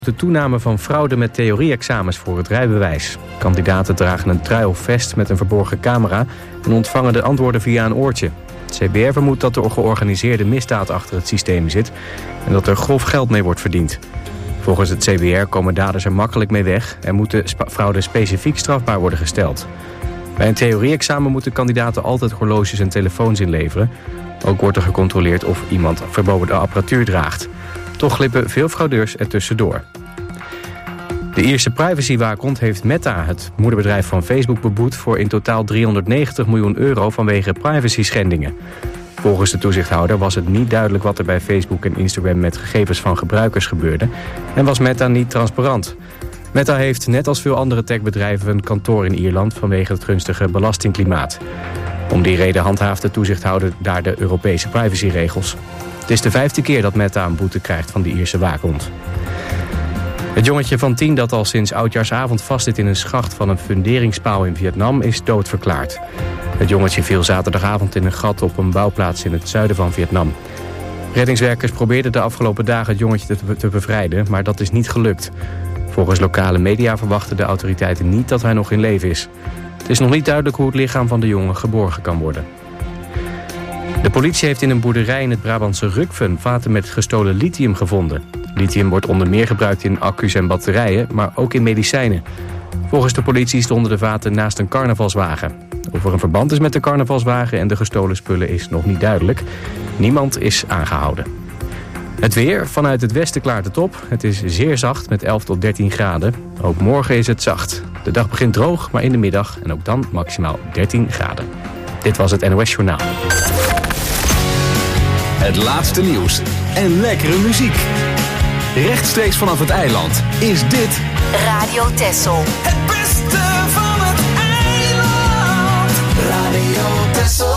De toename van fraude met theorie-examens voor het rijbewijs. Kandidaten dragen een trui of vest met een verborgen camera en ontvangen de antwoorden via een oortje. Het CBR vermoedt dat er georganiseerde misdaad achter het systeem zit en dat er grof geld mee wordt verdiend. Volgens het CBR komen daders er makkelijk mee weg en moet fraude specifiek strafbaar worden gesteld. Bij een theorie-examen moeten kandidaten altijd horloges en telefoons inleveren. Ook wordt er gecontroleerd of iemand verboden apparatuur draagt. Toch glippen veel fraudeurs er tussendoor. De Ierse privacywaakhond heeft Meta, het moederbedrijf van Facebook, beboet voor in totaal €390 miljoen vanwege privacy-schendingen. Volgens de toezichthouder was het niet duidelijk wat er bij Facebook en Instagram met gegevens van gebruikers gebeurde en was Meta niet transparant. Meta heeft net als veel andere techbedrijven een kantoor in Ierland vanwege het gunstige belastingklimaat. Om die reden handhaaft de toezichthouder daar de Europese privacyregels. Het is de 5e keer dat Meta een boete krijgt van de Ierse waakhond. Het jongetje van 10 dat al sinds oudjaarsavond vastzit in een schacht van een funderingspaal in Vietnam is doodverklaard. Het jongetje viel zaterdagavond in een gat op een bouwplaats in het zuiden van Vietnam. Reddingswerkers probeerden de afgelopen dagen het jongetje te bevrijden, maar dat is niet gelukt. Volgens lokale media verwachten de autoriteiten niet dat hij nog in leven is. Het is nog niet duidelijk hoe het lichaam van de jongen geborgen kan worden. De politie heeft in een boerderij in het Brabantse Rukven vaten met gestolen lithium gevonden. Lithium wordt onder meer gebruikt in accu's en batterijen, maar ook in medicijnen. Volgens de politie stonden de vaten naast een carnavalswagen. Of er een verband is met de carnavalswagen en de gestolen spullen is nog niet duidelijk. Niemand is aangehouden. Het weer, vanuit het westen klaart het op. Het is zeer zacht met 11 tot 13 graden. Ook morgen is het zacht. De dag begint droog, maar in de middag en ook dan maximaal 13 graden. Dit was het NOS Journaal. Het laatste nieuws en lekkere muziek. Rechtstreeks vanaf het eiland is dit Radio Texel. Het beste van het eiland. Radio Texel.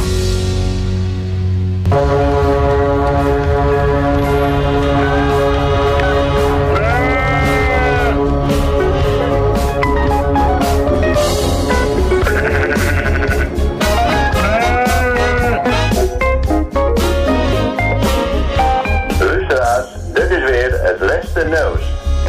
Nose.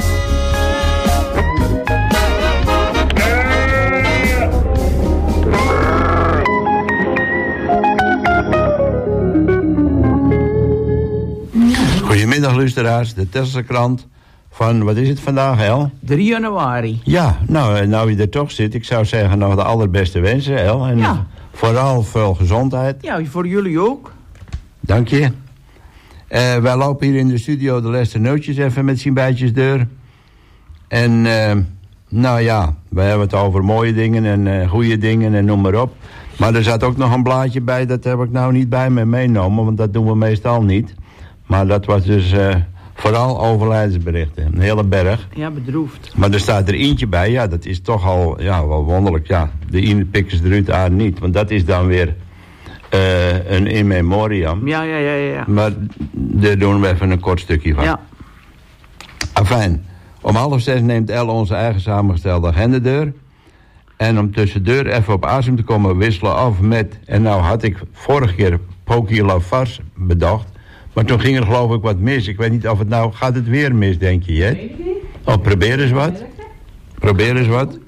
Goedemiddag luisteraars, de Tesselse krant van, wat is het vandaag, El? 3 januari. Ja, nou je er toch zit, ik zou zeggen nog de allerbeste wensen, El. En ja. Vooral veel gezondheid. Ja, voor jullie ook. Dank je. Wij lopen hier in de studio de laatste nootjes even met zijn bijtjes deur. En nou ja, we hebben het over mooie dingen en goede dingen en noem maar op. Maar er zat ook nog een blaadje bij, dat heb ik nou niet bij me meegenomen, want dat doen we meestal niet. Maar dat was dus vooral overlijdensberichten, een hele berg. Ja, bedroefd. Maar er staat er eentje bij, ja, dat is toch al wel wonderlijk. Ja, de ene pikken ze eruit, aan niet, want dat is dan weer een in memoriam. Ja. Maar daar doen we even een kort stukje van. Ja. Afijn, om 5:30 neemt Elle onze eigen samengestelde agenda deur. En om tussendoor even op asem te komen wisselen af met... En nou had ik vorige keer Poki Lavars bedacht. Maar toen ging er geloof ik wat mis. Ik weet niet of het nou... Gaat het weer mis, denk je, Jet? Oh, probeer eens wat. Probeer eens wat.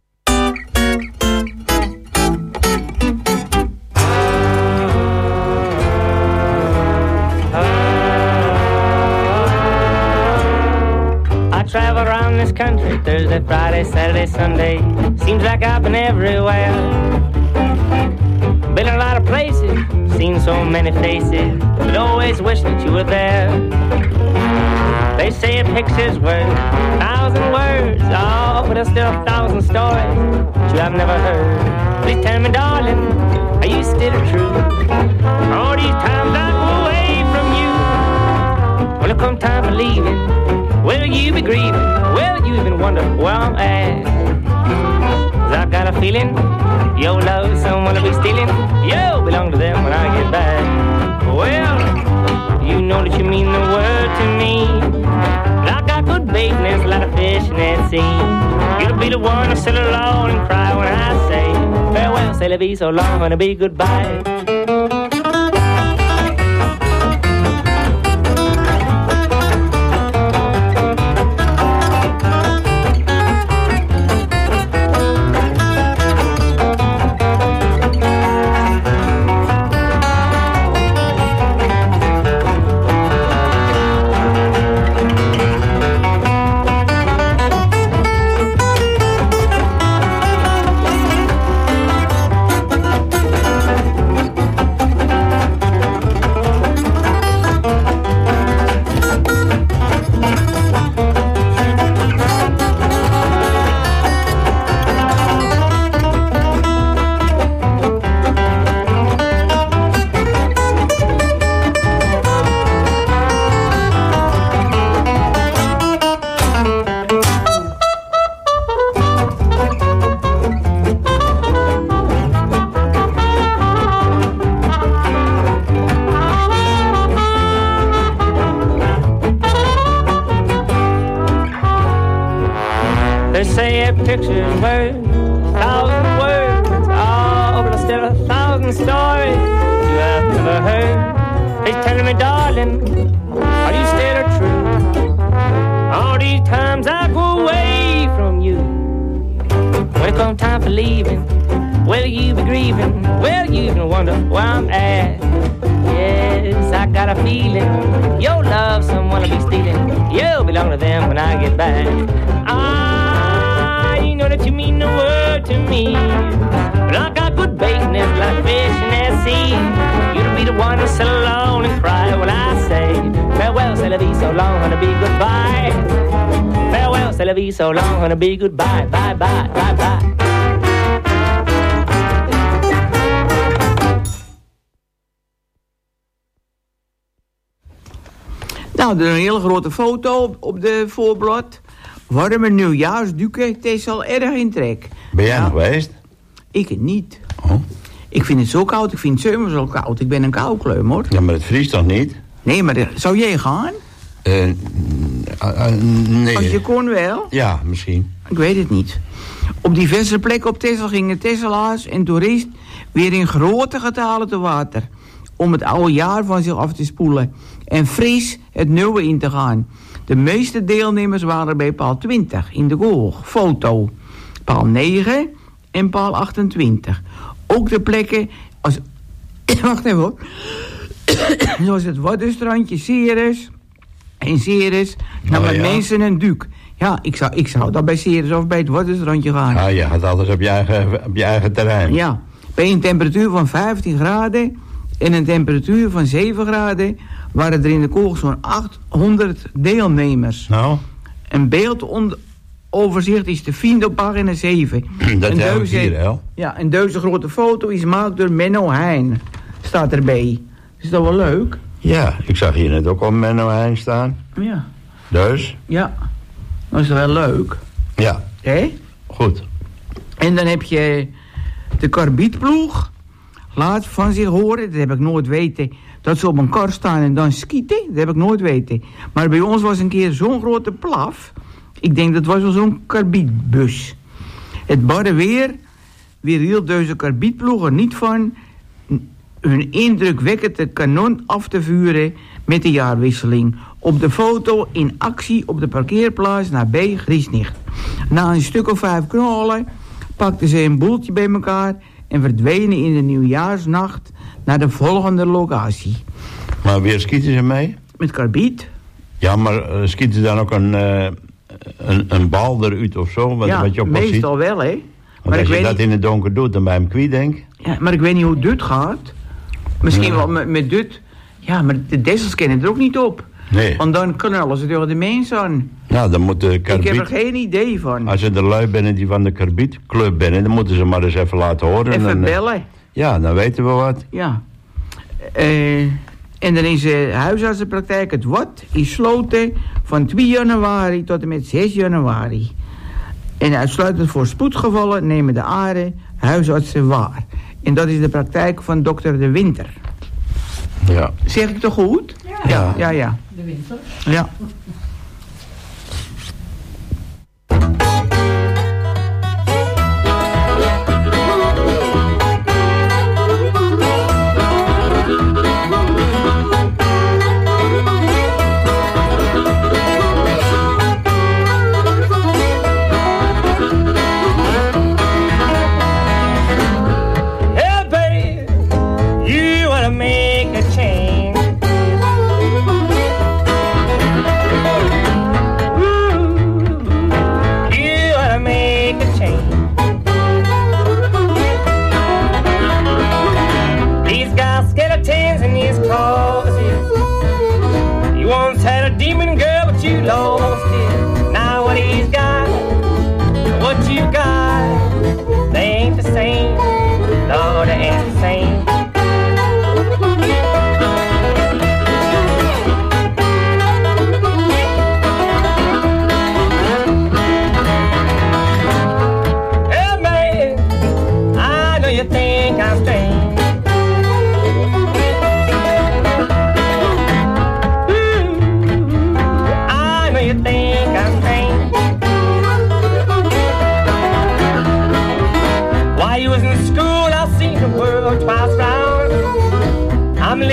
Travel around this country Thursday, Friday, Saturday, Sunday. Seems like I've been everywhere. Been in a lot of places, seen so many faces, but always wish that you were there. They say a picture's worth 1,000 words, oh, but there's still 1,000 stories that you have never heard. Please tell me, darling, are you still true? All these times I'm away from you. When it come time for leaving, will you be grieving? Will you even wonder where I'm at? 'Cause I got a feeling your love someone will be stealing. You'll belong to them when I get back. Well, you know that you mean the world to me. I got good bait and there's a lot of fish in that sea. You'll be the one to sit alone and cry when I say farewell, say it'll be so long and it'll be goodbye. They say a picture's worth 1,000 words. Oh, but still 1,000 stories you have never heard. Please tell me, darling, are you still true? All these times I go away from you. When it comes time for leaving, will you be grieving? Will you even wonder where I'm at? Yes, I got a feeling your love someone will be stealing. You'll belong to them when I get back. You know that you mean the world to me. Like a good business, like fish in that sea. You'll be the one to sit alone and cry when I say farewell, c'est la vie, so long, and a be goodbye. Farewell, c'est la vie, so long, and a be goodbye. Bye, bye, bye, bye. Nou, er is een hele grote foto op de voorblad. Warme nieuwjaarsduken, het is al erg in trek. Ben jij nog geweest? Ik niet. Oh. Ik vind het zo koud, ik vind het zomer zo koud. Ik ben een koukleum, hoor. Ja, maar het vriest toch niet? Nee, maar zou jij gaan? Nee. Als je kon wel? Ja, misschien. Ik weet het niet. Op diverse plekken op Texel gingen Tesselaars en toeristen weer in grote getalen te water. Om het oude jaar van zich af te spoelen. En fris het nieuwe in te gaan. De meeste deelnemers waren bij paal 20 in de Goog. Foto. Paal 9 en paal 28. Ook de plekken als... Wacht even hoor. Zoals het Waddenstrandje, Ceres en Ceres. Nou, met mensen en Duuk. Ja, ik zou dan bij Ceres of bij het Waddenstrandje gaan. Ja, je gaat alles op je eigen terrein. Ja, bij een temperatuur van 15 graden en een temperatuur van 7 graden... waren er in de Koog zo'n 800 deelnemers. Nou? Een beeldoverzicht is te vinden op pagina 7. Dat is ook hier, hè? Ja, en deze grote foto is gemaakt door Menno Heijn. Staat erbij. Is dat wel leuk? Ja, ik zag hier net ook al Menno Heijn staan. Ja. Dus? Ja. Dat is wel leuk. Ja. Hé? Goed. En dan heb je de karbietploeg. Laat van zich horen, dat heb ik nooit weten... dat ze op een kar staan en dan skieten, dat heb ik nooit weten. Maar bij ons was een keer zo'n grote plaf. Ik denk dat was wel zo'n karbietbus. Het barre weer hield deze karbietploeg er niet van... hun indrukwekkende kanon af te vuren met de jaarwisseling. Op de foto in actie op de parkeerplaats naar B. Griesnicht. Na een stuk of 5 knallen pakten ze een boeltje bij elkaar... en verdwenen in de nieuwjaarsnacht naar de volgende locatie. Maar weer skieten ze mee? Met karbiet. Ja, maar skieten ze dan ook een bal eruit of zo? Wat je ook meestal ziet? wel, hè. Want maar als ik je dat in het donker doet, dan bij hem kwijt, denk. Ja, maar ik weet niet hoe dit gaat. Misschien wel met dit. Ja, maar de dessels kennen er ook niet op. Nee. Want dan knallen ze tegen de mensen aan. Nou, dan moet de karbiet... Ik heb er geen idee van. Als ze de lui binnen die van de karbietclub binnen, dan moeten ze maar eens even laten horen. Even dan, bellen. Ja, dan weten we wat. Ja. En dan is de huisartsenpraktijk het wat is sloten van 2 januari tot en met 6 januari. En uitsluitend voor spoedgevallen nemen de huisartsen waar. En dat is de praktijk van dokter De Winter. Ja. Zeg ik toch goed? Ja. Ja. De Winter. Ja.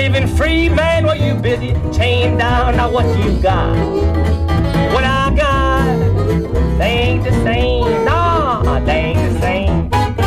living free, man, while you busy chained down. Now what you got? What I got, they ain't the same. No, they ain't the same.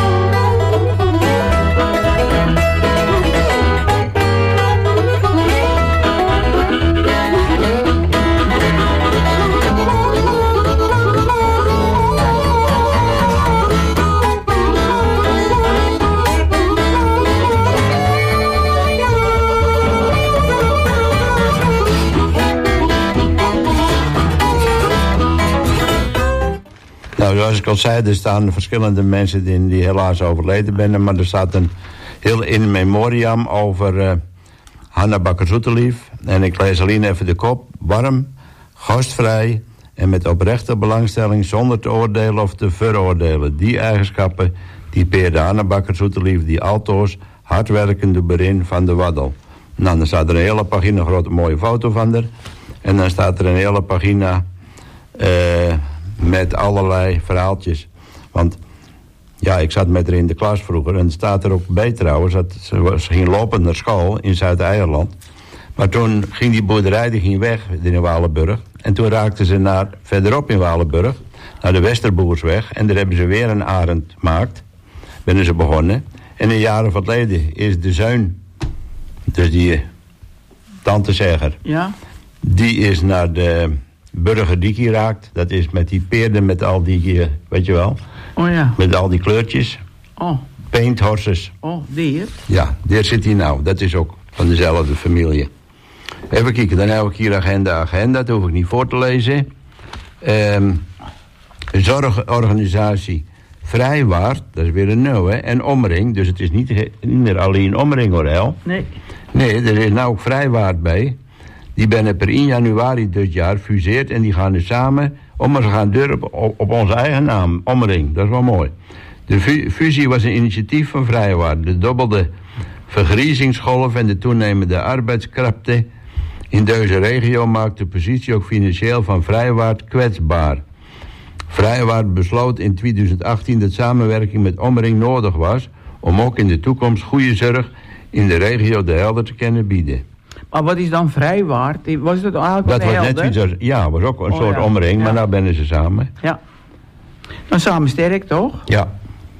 Nou, zoals ik al zei, er staan verschillende mensen in die helaas overleden zijn. Maar er staat een heel in memoriam over Hanna Bakker-Zoetelief. En ik lees alleen even de kop. Warm, gastvrij en met oprechte belangstelling zonder te oordelen of te veroordelen. Die eigenschappen typeerde Hanna Bakker-Zoetelief die altoos hardwerkende berin van de Waddel. Nou, dan staat er een hele pagina, een grote mooie foto van haar. En dan staat er een hele pagina met allerlei verhaaltjes. Want ja, ik zat met haar in de klas vroeger. En het staat er ook bij trouwens. Dat ze ging lopend naar school in Zuid-Eierland. Maar toen ging die boerderij die ging weg in Walenburg. En toen raakten ze verderop in Walenburg. Naar de Westerboersweg. En daar hebben ze weer een arend gemaakt. Ben ze begonnen. En in jaren van het verleden is de Zeun. Dus die tante Zegger. Ja. Die is naar de Burgerdiek geraakt. Dat is met die peerden met al die, weet je wel. Oh ja. Met al die kleurtjes. Oh. Paint horses. Oh, die. Ja, daar zit hij nou. Dat is ook van dezelfde familie. Even kijken, dan heb ik hier agenda. Dat hoef ik niet voor te lezen. Zorgorganisatie Vrijwaard, dat is weer een nul, hè. En Omring, dus het is niet meer alleen Omring, hoor, El. Nee. Nee, er is nou ook Vrijwaard bij. Die ben per 1 januari dit jaar fuseerd en die gaan nu samen, maar ze gaan deur op onze eigen naam, Omring. Dat is wel mooi. De fusie was een initiatief van Vrijwaard. De dobbelde vergriezingsgolf en de toenemende arbeidskrapte in deze regio maakt de positie ook financieel van Vrijwaard kwetsbaar. Vrijwaard besloot in 2018 dat samenwerking met Omring nodig was om ook in de toekomst goede zorg in de regio De Helder te kunnen bieden. Maar wat is dan Vrijwaard? Was dat eigenlijk Dat was Helder? net iets, ja, was ook een soort ja. Omring, Ja. maar nou ben ze samen. Ja. Dan samen sterk, toch? Ja.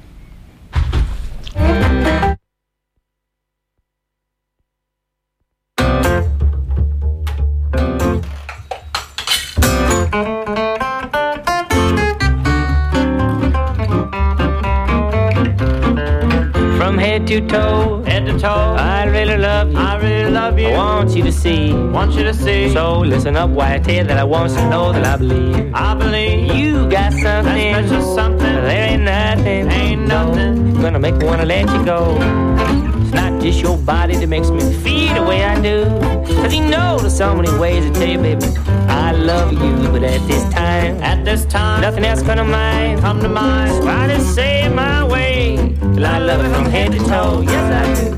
From head to toe, I really love you. I really love you. I want you to see. So listen up while I tell you that I want you to know that I believe. I believe you got something. That's special something. There ain't nothing. Gonna make me wanna let you go. It's not just your body that makes me feel the way I do. Cause you know there's so many ways to tell you, baby, I love you. But at this time, nothing else come to mind. So I just say it my way. Till I love it from head to toe. Yes, I do.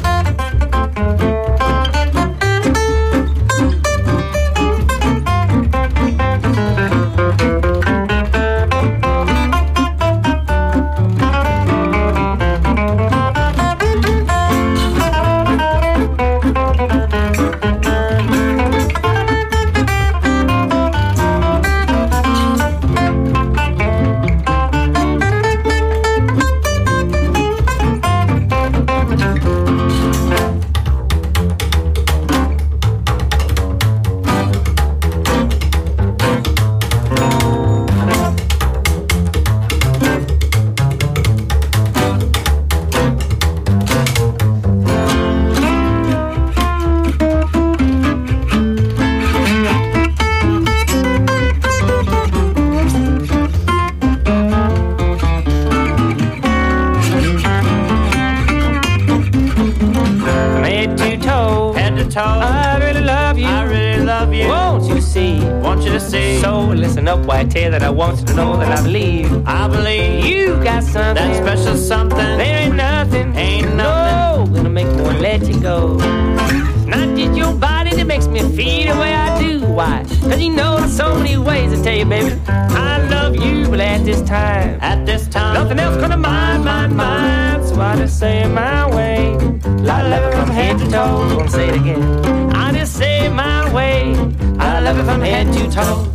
I tell you that I want you to know that I believe you got something. That special something. There ain't nothing. No, gonna make me wanna let you go. It's not just your body that makes me feel the way I do. Why? Cause you know there's so many ways to tell you, baby, I love you. But at at this time. At this time, nothing else gonna mind. So I just say it my way. I love it from head to toe. Gonna say it again. I just say it my way. I love it from head to toe.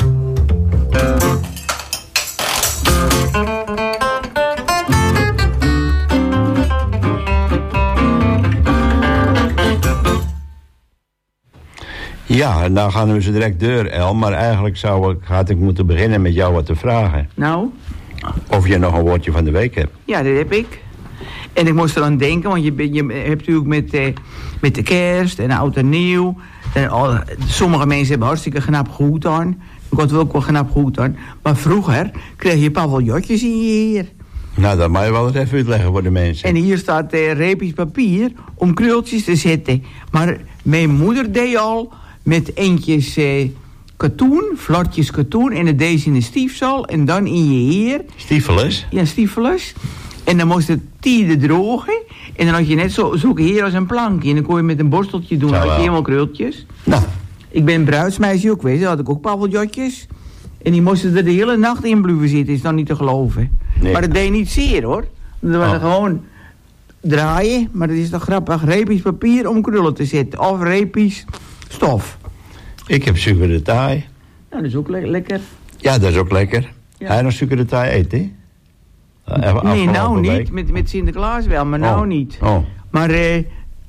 Ja, nou gaan we zo direct door, El. Maar eigenlijk had ik moeten beginnen met jou wat te vragen. Nou? Of je nog een woordje van de week hebt. Ja, dat heb ik. En ik moest eraan denken, want je hebt natuurlijk met de kerst en oud en nieuw. Sommige mensen hebben hartstikke knap goed aan. Ik had wel ook wel knap goed aan. Maar vroeger kreeg je paviljoentjes in je heer. Nou, dat mag je wel eens even uitleggen voor de mensen. En hier staat reepjes papier om krultjes te zetten. Maar mijn moeder deed al met eentjes katoen, flartjes katoen. En dat deed ze in de stiefsel en dan in je heer. Stiefeles? Ja, stiefeles. En dan moest het tieden drogen. En dan had je net zo'n heer als een plankje. En dan kon je met een borsteltje doen. Dan had je helemaal krultjes. Nou. Ik ben bruidsmeisje ook geweest. Dan had ik ook paviljoentjes. En die moesten er de hele nacht in blijven zitten. Is dan niet te geloven. Nee. Maar dat deed niet zeer, hoor. Dat was gewoon draaien. Maar dat is toch grappig. Reepjes papier om krullen te zetten. Of reepjes stof. Ik heb suiker de taai. Nou, dat is ook lekker. Ja, dat is ook lekker. Ja. Hij nog suiker de taai eten? Nee, nou niet. Met Sinterklaas wel, maar nou niet. Oh. Maar er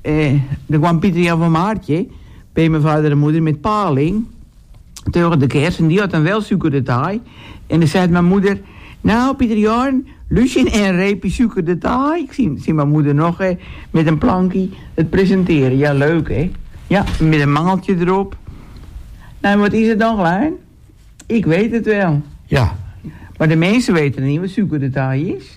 kwam Pieter Jan van Maartje bij mijn vader en moeder met paling tegen de kerst. En die had dan wel suiker de taai. En dan zei mijn moeder, nou Pieter Jan, Lucien en een reepje suiker de taai. Ik zie mijn moeder nog met een plankje het presenteren. Ja, leuk hè. Ja, met een mangeltje erop. Nou, wat is het dan, Klein? Ik weet het wel. Ja. Maar de mensen weten niet wat suiker de taai is.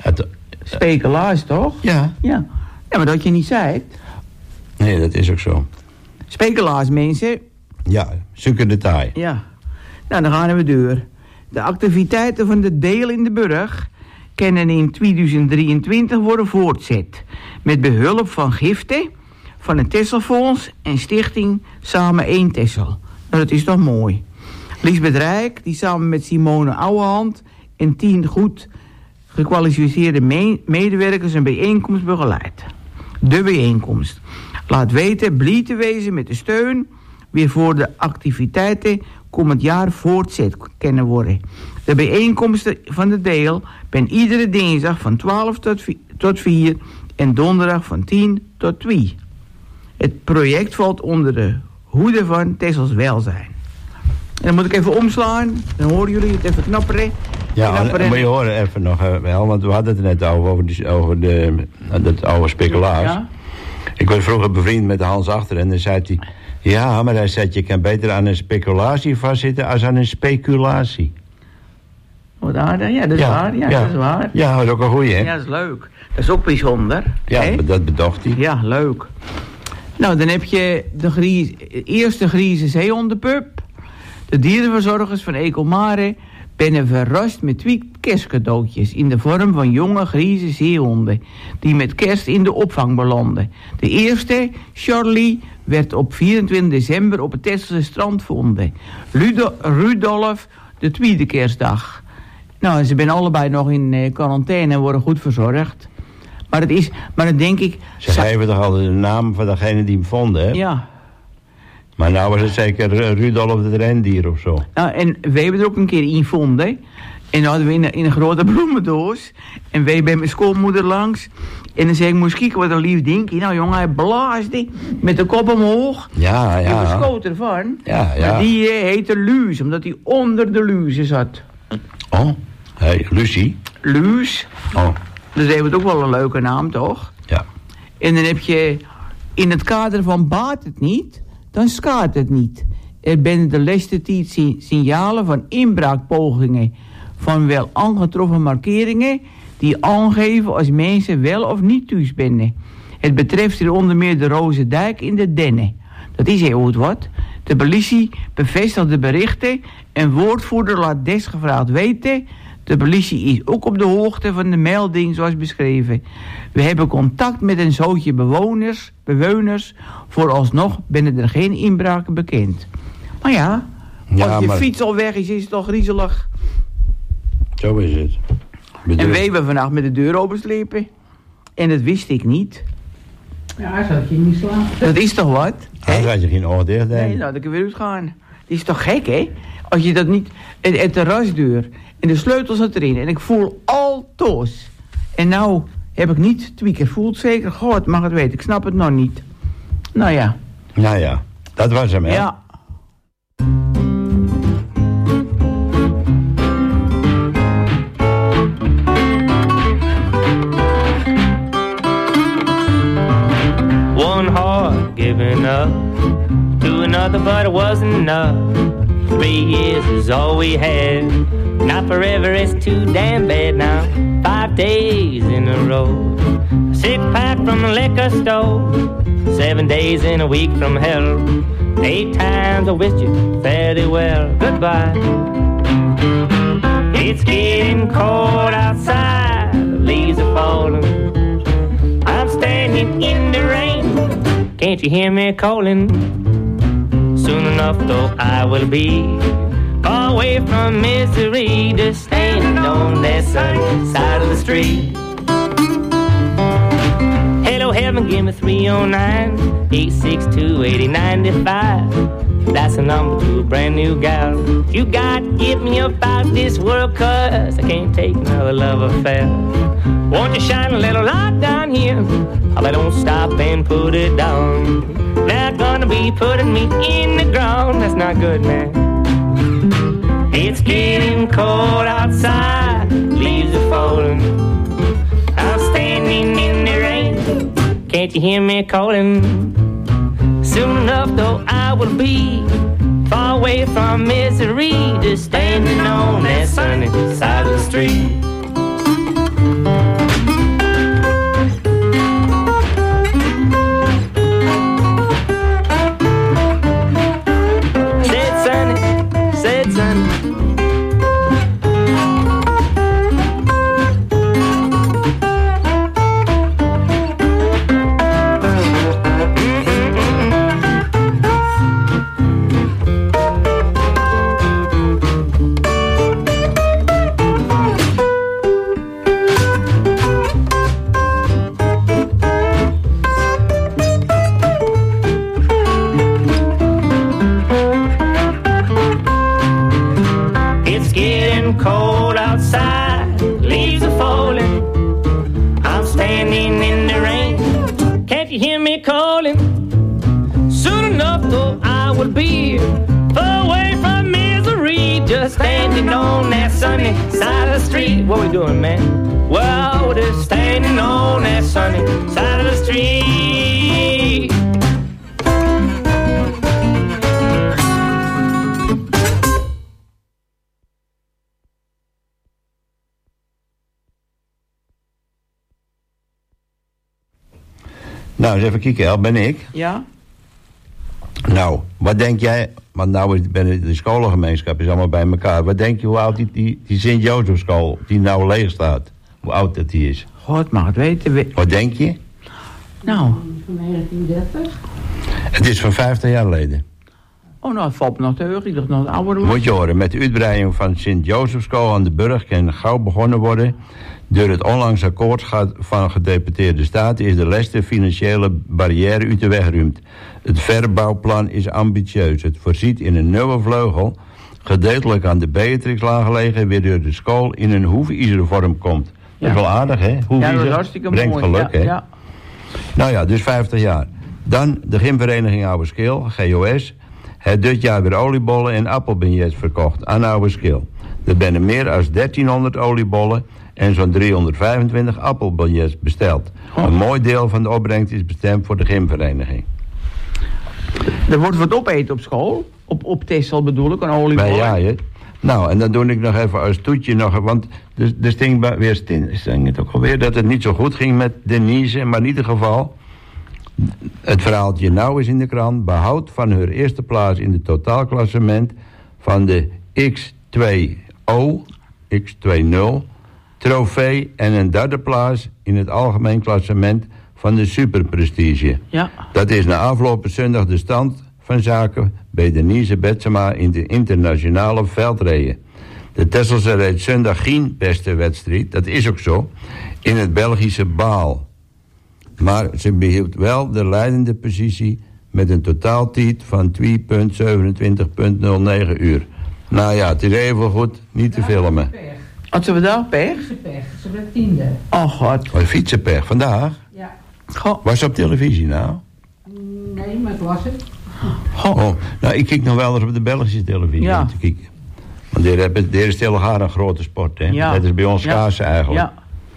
Speculaas, toch? Ja. Ja, maar dat je niet zei. Nee, dat is ook zo. Speculaas, mensen. Ja, suiker de taai. Ja. Nou, dan gaan we door. De activiteiten van de deel in de burg kunnen in 2023 worden voortzet. Met behulp van giften van het Tesselfonds en stichting Samen 1 Tessel. Nou, dat is toch mooi. Liesbeth Rijk, die samen met Simone Ouwehand en 10 goed gekwalificeerde medewerkers een bijeenkomst begeleidt. De bijeenkomst. Laat weten blij te wezen met de steun weer voor de activiteiten komend jaar voortzet kunnen worden. De bijeenkomsten van de deel ben iedere dinsdag van 12 tot 4 en donderdag van 10 tot 2. Het project valt onder de hoede van Tessels Welzijn. En dan moet ik even omslaan. Dan horen jullie het even knapperen. Ja, maar je horen even nog wel, want we hadden het net over dat oude speculaas. Ja. Ik was vroeger bevriend met Hans Achter en dan zei hij, ja, maar hij zei, je kan beter aan een speculatie vastzitten als aan een speculatie. Wat aardig, ja, dat is waar. Ja, dat is waar. Ja, dat is ook een goeie, hè? Ja, dat is leuk. Dat is ook bijzonder. Ja, hè? Dat bedacht hij. Ja, leuk. Nou, dan heb je de eerste Grieze zeehondenpup. De dierenverzorgers van Ecomare ben verrast met 2 kerstcadeautjes in de vorm van jonge Grieze zeehonden die met kerst in de opvang belanden. De eerste, Charlie, werd op 24 december op het Tesselse strand gevonden. Rudolf, de tweede kerstdag. Nou, en ze zijn allebei nog in quarantaine en worden goed verzorgd. Maar dan denk ik... Ze geven toch altijd de naam van degene die hem vonden, hè? Ja. Maar nou was het zeker Rudolf het rendier of zo. Nou, en wij hebben er ook een keer in gevonden. En dan hadden we in een grote bloemendoos. En wij bij mijn schoolmoeder langs. En dan zei ik, moest kijken wat een lief dingetje. Nou jongen, hij blaasde met de kop omhoog. Ja, ja. Ik verschoot ervan. Ja, ja. Maar die heette Luus, omdat hij onder de luze zat. Oh, hey, Lucie. Luus. Oh. Dus heeft het ook wel een leuke naam, toch? Ja. En dan heb je in het kader van baat het niet, dan schaadt het niet. Er zijn de laatste tijd signalen van inbraakpogingen van wel aangetroffen markeringen die aangeven als mensen wel of niet thuis zijn. Het betreft hier onder meer de Rozendijk in de Denne. Dat is heel goed wat. De politie bevestigt de berichten en woordvoerder laat desgevraagd weten. De politie is ook op de hoogte van de melding zoals beschreven. We hebben contact met een zootje bewoners. Vooralsnog binnen er geen inbraken bekend. Maar ja, als je fiets al weg is het toch griezelig. Zo is het. En wij hebben vannacht met de deur openslepen. En dat wist ik niet. Ja, zou je niet slaan. Dat is toch wat? Dan gaat je geen oog dicht Nee, denken. laat ik er weer uitgaan. Die is toch gek, hè? Als je dat niet... En terrasdeur. En de sleutel zat erin. En ik voel altoos. En nou heb ik niet 2 keer voelt zeker. God mag het weten. Ik snap het nog niet. Nou ja. Nou ja, dat was hem, hè? Ja. One heart giving up to another, but it wasn't enough. 3 years is all we had. Not forever, it's too damn bad now. 5 days in a row. 6 pack from the liquor store. 7 days in a week from hell. 8 times I wished you fairly well goodbye. It's getting cold outside. The leaves are falling. I'm standing in the rain. Can't you hear me calling? Soon enough though I will be far away from misery, just standing on that sunny side of the street. Hello heaven, give me 309 862 8095. That's a number to a brand new gal. You got to get me about this world, cause I can't take another love affair. Won't you shine a little light down here? I don't stop and put it down. They're gonna be putting me in the ground. That's not good, man. It's getting cold outside. Leaves are falling. I'm standing in the rain. Can't you hear me calling? Soon enough though I will be far away from misery, just standing on that sunny side of the street. What we doing, man? Well, we're just standing on that sunny side of the street. Nou, eens even kijken, El, ben ik? Ja? Nou, wat denk jij? Want nou is de scholengemeenschap is allemaal bij elkaar. Wat denk je hoe oud die Sint-Jozefschool, die nou leeg staat, hoe oud dat die is? God mag het weten. Wat denk je? Nou. Van 1930. Het is van 50 jaar geleden. Oh, nou, het valt me nog te heug. Ik dacht nog het oude. Moet je horen, met de uitbreiding van Sint-Jozefschool aan de Burg kan gauw begonnen worden. Door het onlangs akkoord van gedeputeerde staten is de laatste financiële barrière uit de weg geruimd. Het verbouwplan is ambitieus. Het voorziet in een nieuwe vleugel, gedeeltelijk aan de Beatrixlaan gelegen, waardoor de school in een hoefijzeren vorm komt. Ja. Dat is wel aardig, hè? Ja, dat is hartstikke brengt mooi. geluk, ja, hè? Ja. Nou ja, dus 50 jaar. Dan de gymvereniging Oude Schil, GOS, heeft dit jaar weer oliebollen en appelbeignets verkocht aan Oude Schil. Er zijn meer dan 1300 oliebollen en zo'n 325 appelbeignets besteld. Oh. Een mooi deel van de opbrengst is bestemd voor de gymvereniging. Er wordt wat opeten op school. Op Texel bedoel ik, een oliebollen. Ja, hè? Nou, en dan doe ik nog even als toetje nog, want er sting weer het ook alweer dat het niet zo goed ging met Denise, maar in ieder geval, het verhaaltje nou is in de krant, behoud van haar eerste plaats in het totaalklassement van de X2O, X20, trofee en een derde plaats in het algemeen klassement van de superprestige. Ja. Dat is na afgelopen zondag de stand van zaken bij Denise Betsema in de internationale veldrijden. De Tesselse reed zondag geen beste wedstrijd, dat is ook zo, in het Belgische Baal. Maar ze behield wel de leidende positie met een totaaltijd van 2,27,09 uur. Nou ja, het is even goed niet te filmen. Had ze vandaag pech? Fietsenpech, ze werd 10e. Oh god. Oh, fietsenpech, vandaag? Ja. Goh. Was ze op televisie nou? Nee, maar het was het. Oh, nou, ik kijk nog wel eens op de Belgische televisie Ja. om te kijken. Want daar is tegen haar een grote sport, hè? Ja. Dat is bij ons schaatsen eigenlijk. Ja.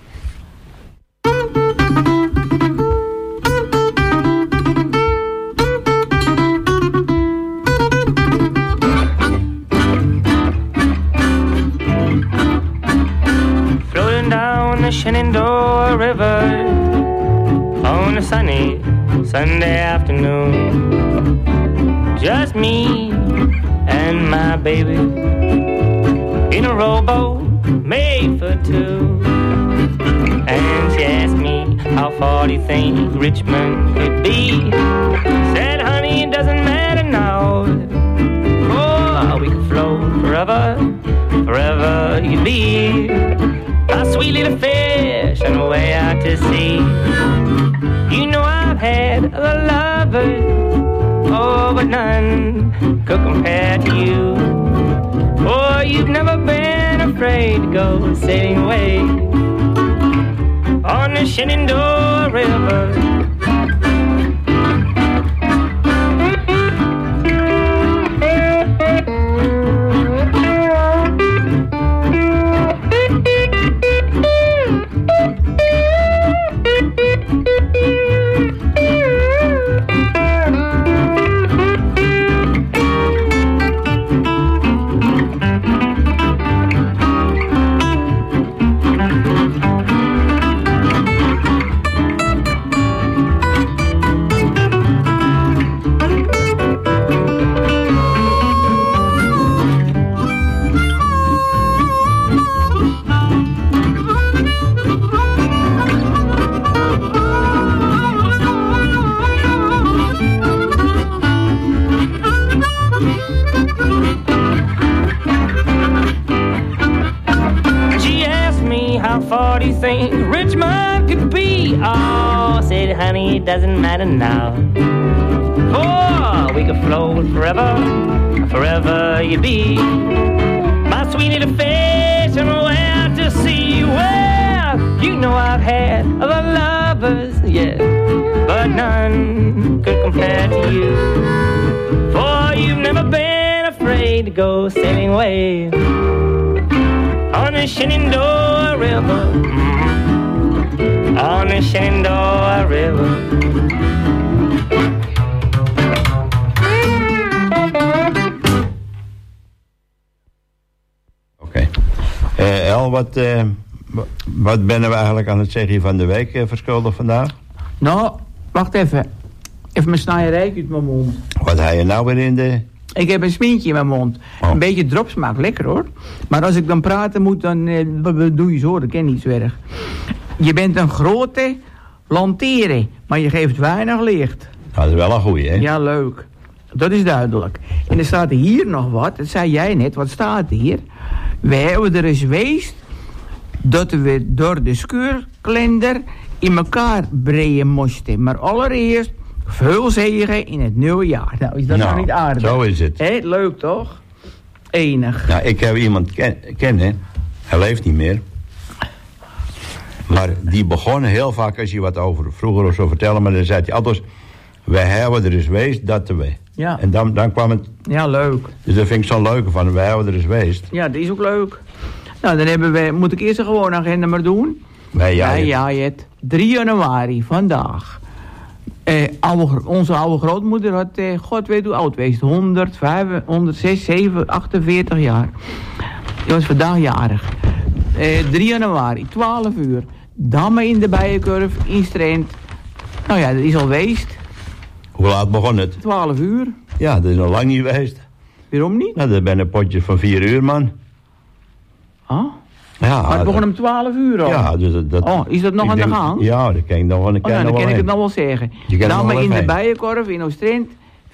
Floating down the Shenandoah River on a sunny Sunday afternoon. Just me and my baby in a rowboat made for two. And she asked me how far do you think Richmond could be. Said, honey, it doesn't matter now. Oh, we could float forever, forever you'd be my sweet little fish on the way out to sea. You know I've had other lovers, oh, but none could compare to you. Oh, you've never been afraid to go sailing away on the Shenandoah River. Doesn't matter now. For we could float forever, forever you'd be my sweet little fish and way out to sea. Well, you know I've had other lovers, yeah, but none could compare to you. For you've never been afraid to go sailing away on the Shenandoah River. On the Shenandoah River. Oké. El, wat ben we eigenlijk aan het zeggen van de week verschuldigd vandaag? Nou, wacht even. Even mijn snijderijk uit mijn mond. Wat heb je nou weer in de... Ik heb een smintje in mijn mond. Oh. Een beetje dropsmaak, lekker hoor. Maar als ik dan praten moet, dan doe je zo, dat ken niet zo erg. Je bent een grote lantaarn, maar je geeft weinig licht. Nou, dat is wel een goeie, hè? Ja, leuk. Dat is duidelijk. En er staat hier nog wat, dat zei jij net, wat staat hier? We hebben er eens geweest dat we door de scheurkalender in elkaar breien moesten. Maar allereerst veel zegen in het nieuwe jaar. Nou, is dat nou niet aardig? Zo is het. Hé, leuk toch? Enig. Nou, ik heb iemand kennen, hij leeft niet meer. Maar die begon heel vaak, als je wat over vroeger of zo vertellen, maar dan zei hij altijd, wij hebben er eens geweest, dat te we. Ja. En dan kwam het... Ja, leuk. Dus dat vind ik zo'n leuke van, wij hebben er eens geweest. Ja, dat is ook leuk. Nou, dan hebben we, moet ik eerst een gewone agenda maar doen? Ja, het 3 januari, vandaag. Onze oude grootmoeder had, god weet hoe oud wees, 105, 106, 7, 48 jaar. Die was vandaag jarig. 3 januari, 12 uur. Dammen in de Bijenkorf, in Strand. Nou ja, dat is al geweest. Hoe laat begon het? 12 uur. Ja, dat is nog lang niet geweest. Waarom niet? Nou, dat ben een potje van 4 uur, man. Ah? Ja, maar het begon om 12 uur al. Ja, dus dat... Oh, is dat nog aan de gang? Ja, dat kan ik nog wel. Dan kan ik het nog wel zeggen. Dammen in de Bijenkorf, in Oostrand.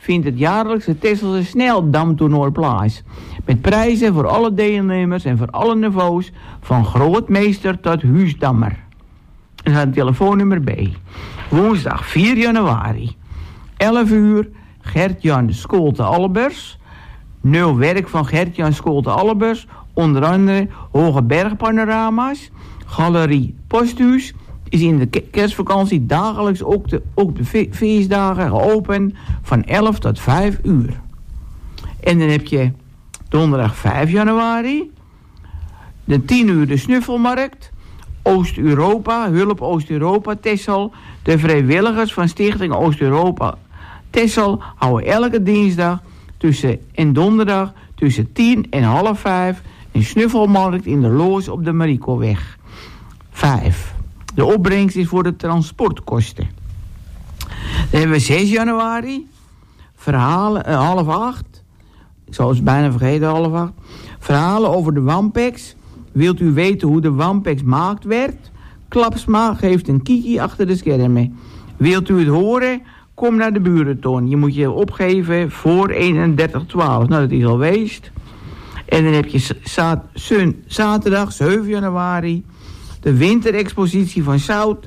vindt het jaarlijkse Tesselse Sneldamtoernooi plaats. Met prijzen voor alle deelnemers en voor alle niveaus, van grootmeester tot huisdammer. Er staat een telefoonnummer bij. Woensdag 4 januari, 11 uur, Gert-Jan Scholte-Albers. 0 werk van Gert-Jan Scholte-Albers. Onder andere Hoge Bergpanorama's. Galerie Posthuis is in de kerstvakantie dagelijks ook de feestdagen geopend van 11 tot 5 uur. En dan heb je donderdag 5 januari, de 10 uur de Snuffelmarkt, Oost-Europa, Hulp Oost-Europa, Texel. De vrijwilligers van Stichting Oost-Europa Texel houden elke dinsdag en donderdag tussen 10 en half 5 een snuffelmarkt in de Loos op de Mariekoweg. 5. De opbrengst is voor de transportkosten. Dan hebben we 6 januari. Verhalen, half 8. Ik zal het bijna vergeten, half 8. Verhalen over de Wampex. Wilt u weten hoe de Wampex gemaakt werd? Klapsma geeft een kiekie achter de schermen. Wilt u het horen? Kom naar de burentoon. Je moet je opgeven voor 31/12. Nou, dat is al geweest. En dan heb je zaterdag 7 januari... de winterexpositie van Zout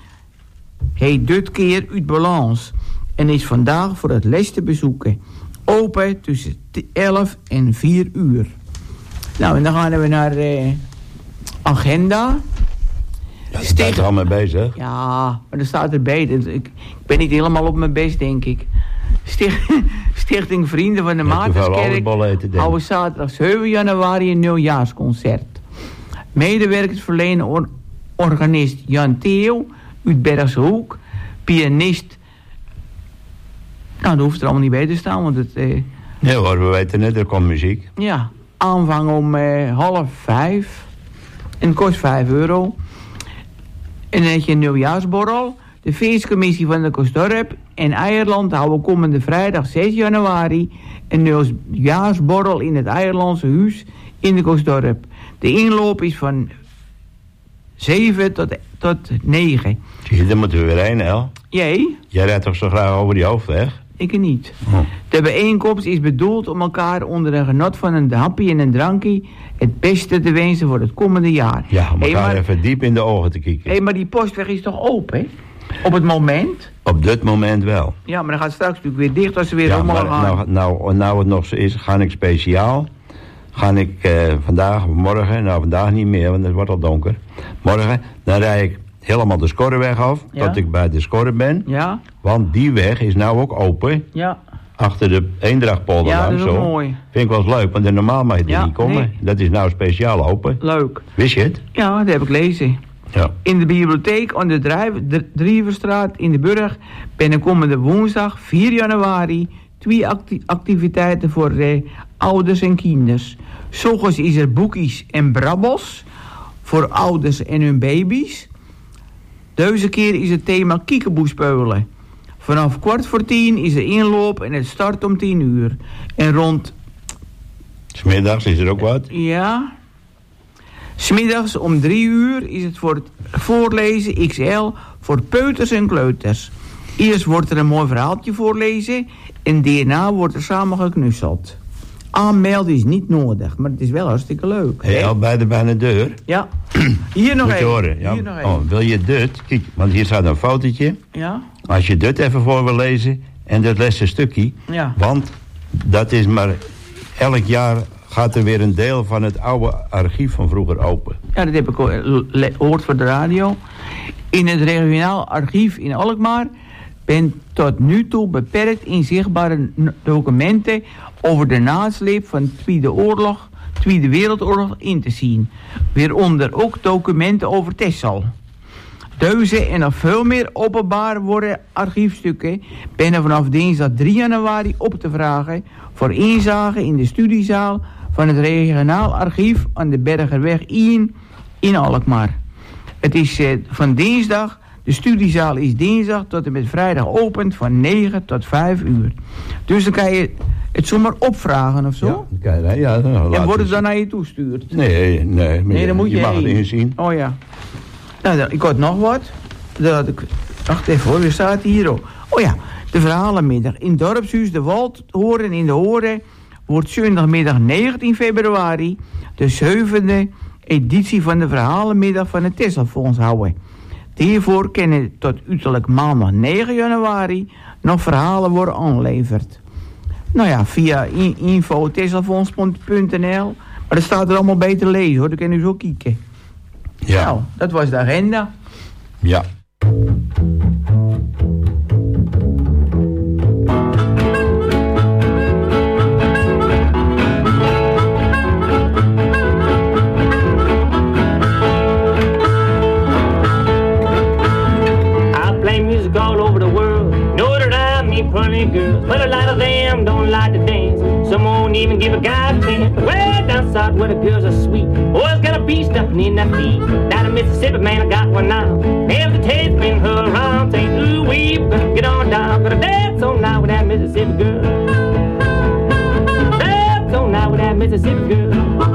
heet dit keer uit balans en is vandaag voor het les te bezoeken. Open tussen 11 en 4 uur. Nou, en dan gaan we naar de agenda. Ja, daar staat er al mee bezig. Ja, maar er staat erbij. Ik ben niet helemaal op mijn best, denk ik. Stichting Vrienden van de Maartenskerk houden zaterdag 7 januari een nieuwjaarsconcert. Medewerkers verlenen organist Jan Theo uit Bergse Hoek. Pianist. Nou, dat hoeft er allemaal niet bij te staan, want het... Nee hoor, we weten net, er komt muziek. Ja, aanvang om 4:30. En het kost €5. En dan heb je een nieuwjaarsborrel. De feestcommissie van de Kostdorp en Eierland houden komende vrijdag 6 januari... een nieuwjaarsborrel in het Eierlandse huis in de Kostdorp. De inloop is van 7 tot 9. Zie je, daar moeten we weer heen, El. Jij? Jij rijdt toch zo graag over die hoofdweg? Ik niet. Oh. De bijeenkomst is bedoeld om elkaar onder een genot van een hapje en een drankje het beste te wensen voor het komende jaar. Ja, om elkaar even diep in de ogen te kijken. Hé, maar die postweg is toch open? Op het moment? Op dit moment wel. Ja, maar dan gaat het straks natuurlijk weer dicht als ze weer omhoog gaan. Nou het nog zo is, ga ik speciaal. Ga ik vandaag of morgen, nou vandaag niet meer, want het wordt al donker. Morgen, dan rijd ik helemaal de Scorreweg af, tot ik bij de Scorre ben. Ja. Want die weg is nou ook open. Ja. Achter de Eendrachtpolder ja, langs. Dat is zo. mooi. Vind ik wel eens leuk, want normaal mag je er niet komen. Nee. Dat is nou speciaal open. Leuk. Wist je het? Ja, dat heb ik lezen. Ja. In de bibliotheek aan de Drieverstraat in de Burg ben komende woensdag 4 januari 2 activiteiten voor ouders en kinders. 's Ochtends is er boekjes en brabbels voor ouders en hun baby's. Deze keer is het thema kiekeboespeulen. Vanaf 9:45 is er inloop en het start om 10 uur. En rond... 's middags is er ook wat? Ja. 's middags om 3 uur is het voor het voorlezen XL voor peuters en kleuters. Eerst wordt er een mooi verhaaltje voorlezen en daarna wordt er samen geknutseld. Aanmelden is niet nodig, maar het is wel hartstikke leuk. Hé, al bij de deur? Ja. Hier nog even. Horen, ja. Hier nog even. Oh, wil je dit? Kijk, want hier staat een fotootje. Ja. Als je dit even voor wil lezen en dat laatste stukje. Ja. Want dat is maar... Elk jaar gaat er weer een deel van het oude archief van vroeger open. Ja, dat heb ik gehoord voor de radio. In het regionaal archief in Alkmaar ben tot nu toe beperkt inzichtbare documenten over de nasleep van de Tweede Wereldoorlog in te zien. Waaronder ook documenten over Texel. Deze en nog veel meer openbaar worden archiefstukken binnen vanaf dinsdag 3 januari op te vragen voor inzage in de studiezaal van het regionaal archief aan de Bergerweg 1 in Alkmaar. Het is van dinsdag, de studiezaal is dinsdag tot en met vrijdag opend van 9 tot 5 uur. Dus dan kan je het zomaar opvragen of zo? En wordt het dan naar je toestuurd? Nee, dan moet je mag het inzien. Oh ja. Nou, ik had nog wat. Wacht even hoor, er staat hier ook. Oh ja, De verhalenmiddag in Dorpshuis de Waldhoren in de Horen wordt zondagmiddag 19 februari de 7e editie van de verhalenmiddag van het Tesselfonds houden. Hiervoor kunnen tot uiterlijk maandag 9 januari nog verhalen worden aangeleverd. Nou ja, via info.tesselfonds.nl, maar dat staat er allemaal bij te lezen hoor, dan kunnen u zo kijken. Ja. Nou, dat was de agenda. Ja. All over the world, know that I meet plenty of girls, but a lot of them don't like to dance. Some won't even give a guy a chance. Way down south where the girls are sweet, boys got a beast up in that feet. Down in Mississippi, man, I got one now. Never the taste been her around, saying ooh wee, gonna get on down, gonna dance on now with that Mississippi girl. Dance on now with that Mississippi girl.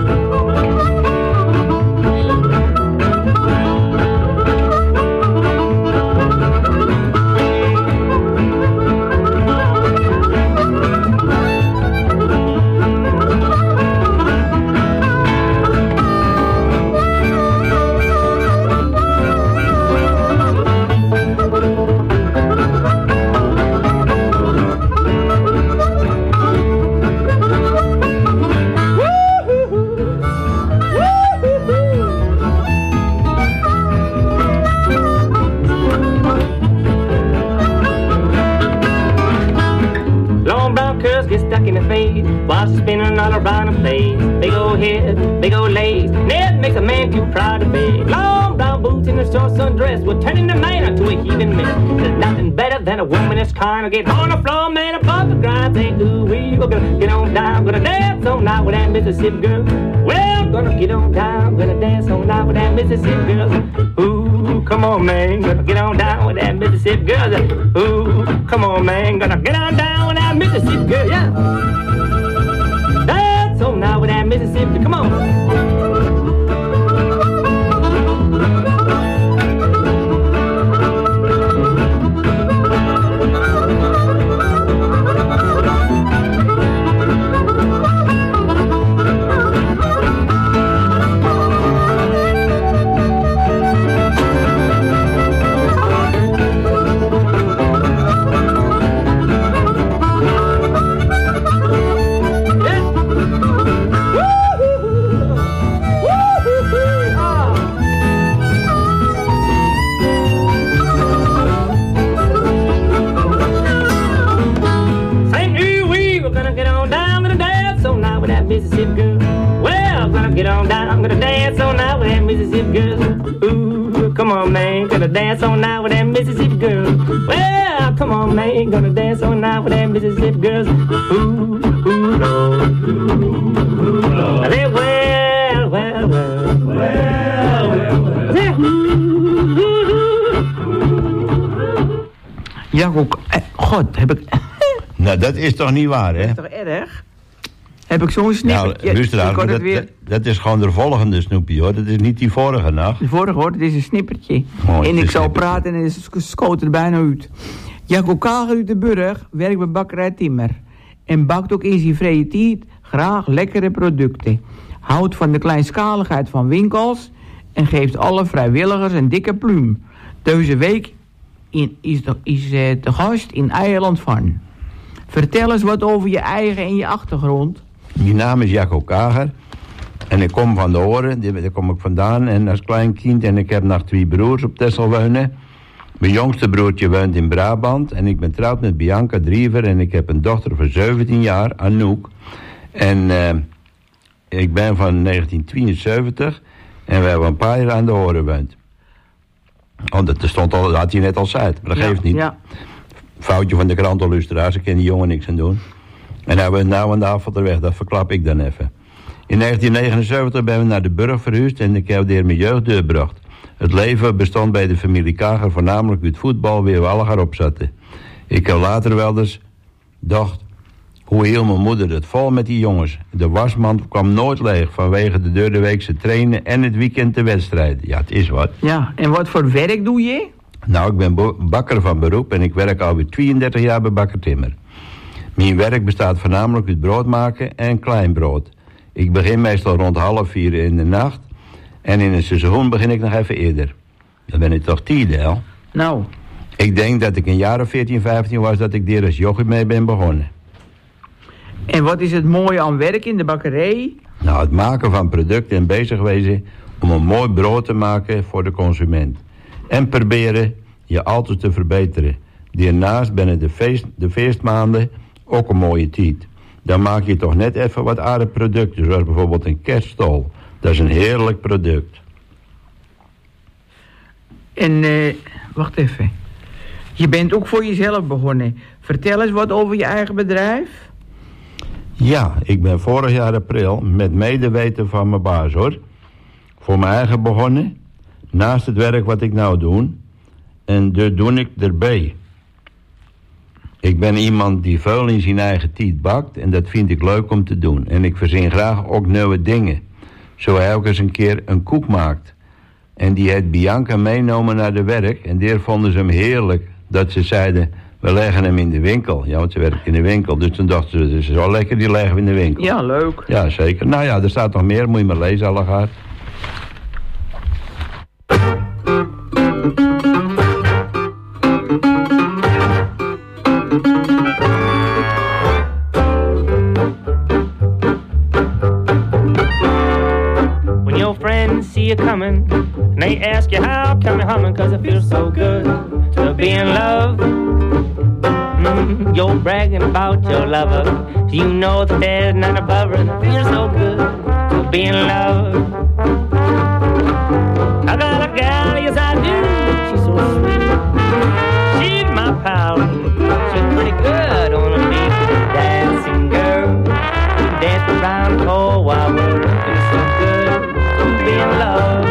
Stuck in the face, while she's spinning all around the place. Big old head, big old legs, that makes a man too proud to be. Long brown boots and a short sundress will turn the man into a heathen mess. There's nothing better than a woman that's kind of get on the floor, man, above the grind. Say, ooh, we gonna get on down, gonna dance on now with that Mississippi girl. Well, gonna get on down, gonna dance on now with that Mississippi girl. Ooh, come on, man, gonna get on down with that Mississippi girl. Ooh, come on, man, gonna get on down with that Mississippi girl, yeah. Dance on now with that Mississippi, come on. Get on down, I'm gonna dance on now with that Mississippi girl. Ooh, come on, man, gonna dance on now with that Mississippi girl. Well, come on, man, gonna dance on now with that Mississippi girl. Ooh, ooh, Lord, ooh, Lord. I said, well, well, well, well, well, well. Ja, ook, god, heb ik... Nou, dat is toch niet waar, hè? Dat is toch erg? Heb ik zo'n snippertje. Nou, luister, dat is gewoon de volgende snoepje, hoor. Dat is niet die vorige nacht. De vorige, hoor. Dat is een snippertje. Oh, en ik zal praten en is schoot er bijna uit. Jacco Kager uit de Burg werkt bij bakkerij Timmer. En bakt ook in zijn vrije tijd graag lekkere producten. Houdt van de kleinschaligheid van winkels. En geeft alle vrijwilligers een dikke pluim. Deze week is te gast in Eiland van. Vertel eens wat over je eigen en je achtergrond. Mijn naam is Jacco Kager. En ik kom van de Horen, daar kom ik vandaan. En als klein kind, en ik heb nog 2 broers op Texel wonen. Mijn jongste broertje woont in Brabant. En ik ben trouwd met Bianca Driever. En ik heb een dochter van 17 jaar, Anouk. En ik ben van 1972. En we hebben een paar jaar aan de Horen gewoond. Want dat had hij net al uit, maar dat geeft niet. Ja. Foutje van de krantenluisteraars, daar kan die jongen niks aan doen. En hij woont nou aan de Afvalterweg, dat verklap ik dan even. In 1979 ben we naar de Burg verhuisd en ik heb daar mijn jeugd doorgebracht. Het leven bestond bij de familie Kager voornamelijk uit voetbal, waar we alle op zaten. Ik heb later wel eens gedacht, hoe heel mijn moeder het vol met die jongens. De wasmand kwam nooit leeg vanwege de doordeweekse trainen en het weekend de wedstrijden. Ja, het is wat. Ja, en wat voor werk doe je? Nou, ik ben bakker van beroep en ik werk alweer 32 jaar bij Bakker Timmer. Mijn werk bestaat voornamelijk uit brood maken en klein brood. Ik begin meestal rond 3:30 in de nacht. En in het seizoen begin ik nog even eerder. Dan ben ik toch tiende, hè? Nou, Ik denk dat ik een jaar of 14, 15 was dat ik daar als jochie mee ben begonnen. en wat is het mooie aan werk in de bakkerij? Nou, het maken van producten en bezig wezen om een mooi brood te maken voor de consument. En proberen je altijd te verbeteren. Daarnaast binnen de feestmaanden ook een mooie tijd. Dan maak je toch net even wat aardige producten, zoals bijvoorbeeld een kerststol. Dat is een heerlijk product. En, wacht even. Je bent ook voor jezelf begonnen. Vertel eens wat over je eigen bedrijf. Ja, ik ben vorig jaar april met medeweten van mijn baas, hoor. Voor mijn eigen begonnen. Naast het werk wat ik nou doe. En dat doe ik erbij. Ik ben iemand die veel in zijn eigen tijd bakt. En dat vind ik leuk om te doen. En ik verzin graag ook nieuwe dingen. Zo hij ook eens een keer een koek maakt. En die heeft Bianca meenomen naar de werk. En daar vonden ze hem heerlijk. Dat ze zeiden, we leggen hem in de winkel. Ja, want ze werkt in de winkel. Dus toen dachten ze, het is wel lekker, die leggen we in de winkel. Ja, leuk. Ja, zeker. Nou ja, er staat nog meer. Moet je maar lezen, allegaar. When your friends see you coming, and they ask you how come you humming, 'cause it feels so good to be in love. You're bragging about your lover, you know that there's none above her, and it feels so good to be in love. I got a gal, yes I do, she's so sweet, she's my pal, she's pretty good on her feet, dancing girl, dance around the whole wide world, it feels so good to be in love.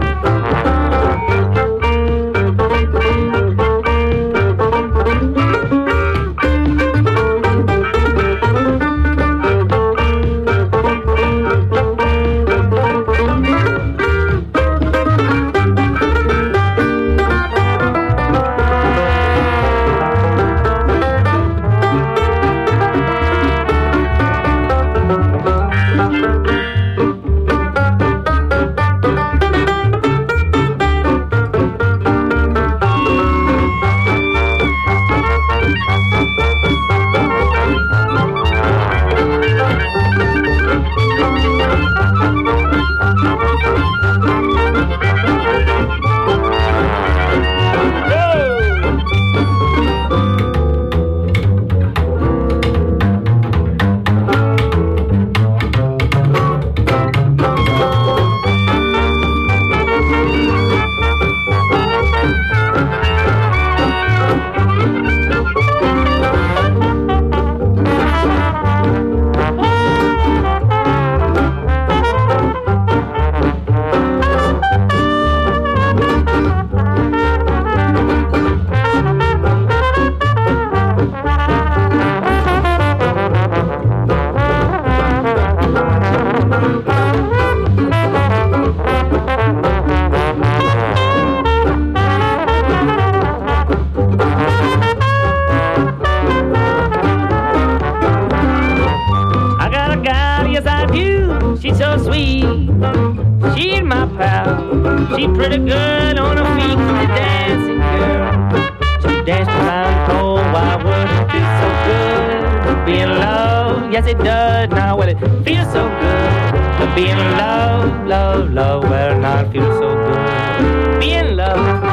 She pretty good on her feet, the dancing girl. She danced around the whole wide world. It feels so good to be in love. Yes, it does. Now, well, it feels so good to be in love, love, love. Well, now it feels so good. Be in love.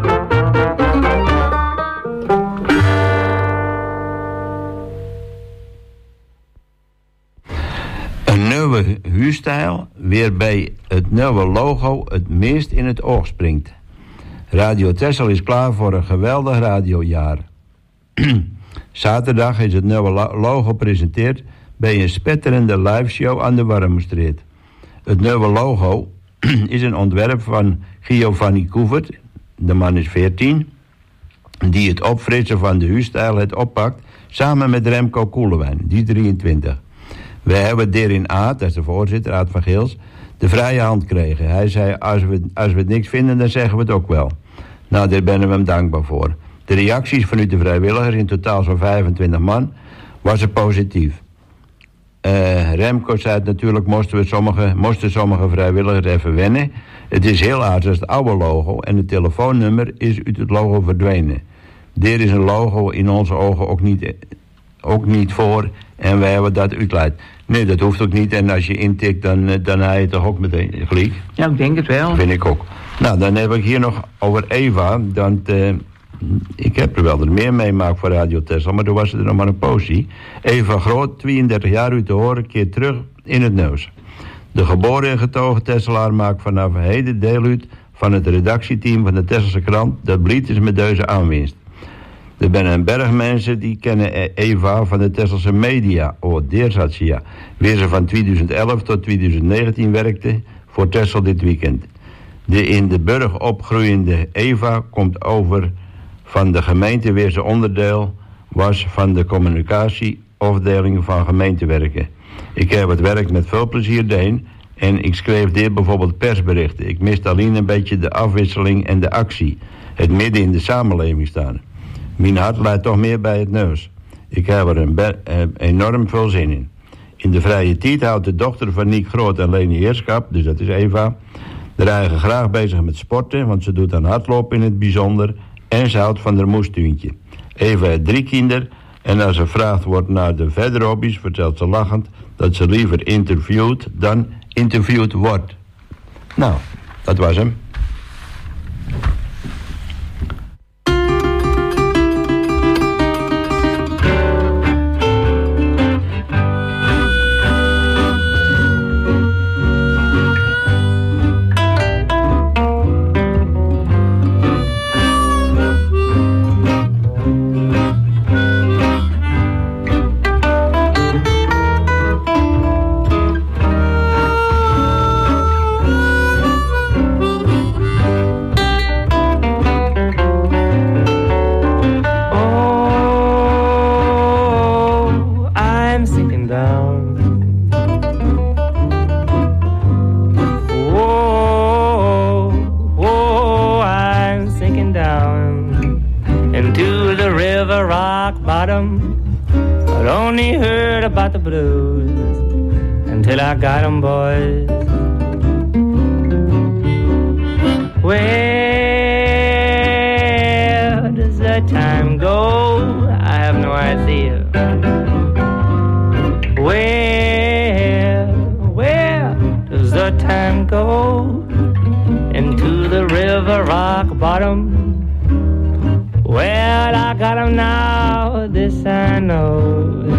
Een nieuwe huurstijl, waarbij het nieuwe logo het meest in het oog springt. Radio Texel is klaar voor een geweldig radiojaar. Zaterdag is het nieuwe logo gepresenteerd bij een spetterende liveshow aan de Warmoestraat. Het nieuwe logo is een ontwerp van Giovanni Koevert, de man is 14, die het opfrissen van de huurstijl het oppakt, samen met Remco Koelewijn, die 23. Wij hebben Derin Aad, dat is de voorzitter, Aad van Geels, de vrije hand kregen. Hij zei, als we het niks vinden, dan zeggen we het ook wel. Nou, daar ben we hem dankbaar voor. De reacties vanuit de vrijwilligers, in totaal zo'n 25 man, was er positief. Remco zei natuurlijk, moesten sommige vrijwilligers even wennen. Het is heel aardig als het oude logo en het telefoonnummer is uit het logo verdwenen. Dit is een logo in onze ogen ook niet voor en wij hebben dat uitgeleid. Nee, dat hoeft ook niet en als je intikt dan heb je toch ook meteen gelijk. Ja, ik denk het wel. Vind ik ook. Nou, dan heb ik hier nog over Eva. Ik heb er wel er meer meemaakt voor Radio Texel, maar toen was het er nog maar een poosje. Eva Groot, 32 jaar uit te horen, keert terug in het nieuws. De geboren en getogen Tesselaar maakt vanaf heden deel uit van het redactieteam van de Tesselse krant dat blied is met deze aanwinst. Er zijn een berg mensen die kennen Eva van de Tesselse media. Daar zat ze, ja. Weer ze van 2011 tot 2019 werkte voor Texel dit weekend. De in de burg opgroeiende Eva komt over van de gemeente weer ze onderdeel was van de communicatieafdeling van gemeentewerken. Ik heb het werk met veel plezier deed en ik schreef dit bijvoorbeeld persberichten. Ik miste alleen een beetje de afwisseling en de actie. Het midden in de samenleving staan. Mijn hart leidt toch meer bij het neus. Ik heb er enorm veel zin in. In de vrije tijd houdt de dochter van Niek Groot en Leni Heerschap, dus dat is Eva, de eigen graag bezig met sporten, want ze doet aan hardlopen in het bijzonder en ze houdt van haar moestuintje. Eva heeft 3 kinderen en als ze gevraagd wordt naar de verdere hobby's, vertelt ze lachend dat ze liever interviewt dan interviewd wordt. Nou, dat was hem. Got 'em, boys. Where does the time go? I have no idea. Where does the time go? Into the river rock bottom. Well, I got 'em now, this I know.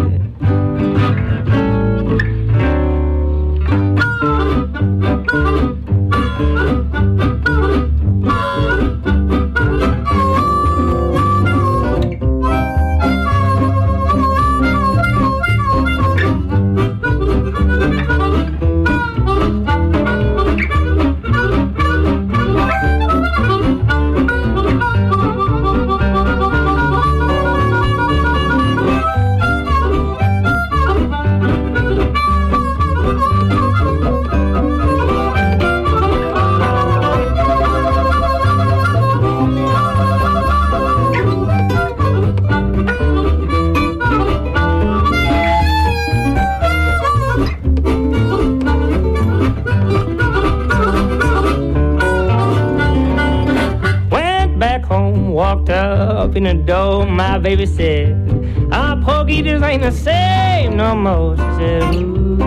In the door, my baby said, "Our Porgy just ain't the same no more." She said, "Ooh,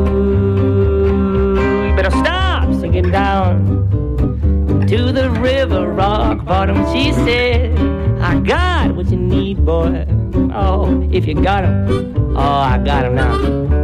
you better stop sinking down to the river rock bottom." She said, "I got what you need, boy. Oh, if you got him, oh, I got him now."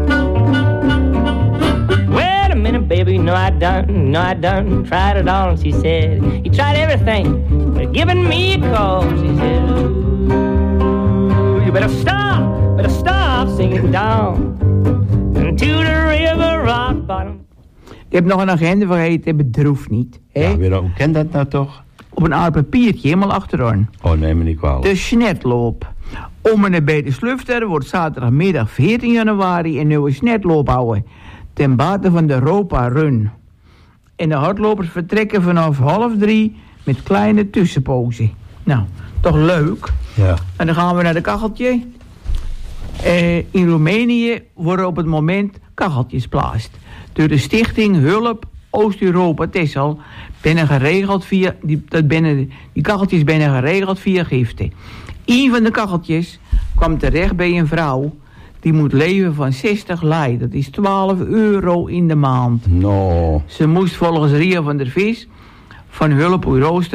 Wait a minute, baby, no I done tried it all. And she said, "You tried everything but giving me a call." She said, "Ooh, you better stop singing down into the river rock bottom." Ik heb nog een agenda vergeten, bedroef niet. Hè? Ja, weer, hoe kent dat nou toch? Op een aard papiertje, helemaal achterin. Oh, neem me niet kwalijk. De snetloop. Om en bij de Slufter wordt zaterdagmiddag 14 januari een nieuwe snetloop houden. Ten bate van de Europa Run. En de hardlopers vertrekken vanaf 2:30 met kleine tussenpozen. Nou, toch leuk. Ja. En dan gaan we naar de kacheltje. In Roemenië worden op het moment kacheltjes geplaatst. Door de stichting Hulp Oost-Europa Texel binnen geregeld via die kacheltjes binnen geregeld via giften. Een van de kacheltjes kwam terecht bij een vrouw die moet leven van 60 lei. Dat is €12 in de maand. No. Ze moest volgens Ria van der Vis van Hulp